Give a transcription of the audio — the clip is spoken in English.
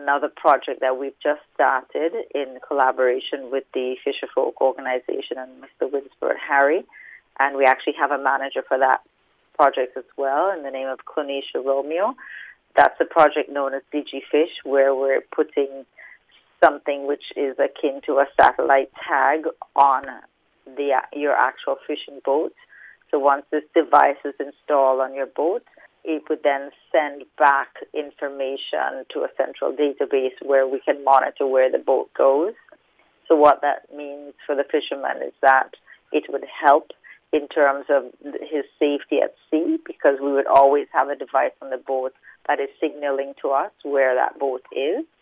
another project that we've just started in collaboration with the Fisherfolk organization and Mr. Winsford Harry. And we actually have a manager for that project as well in the name of Clonisha Romeo. That's a project known as DigiFish, where we're putting something which is akin to a satellite tag on your actual fishing boat. So once this device is installed on your boat, it would then send back information to a central database where we can monitor where the boat goes. So what that means for the fisherman is that it would help in terms of his safety at sea, because we would always have a device on the boat that is signaling to us where that boat is.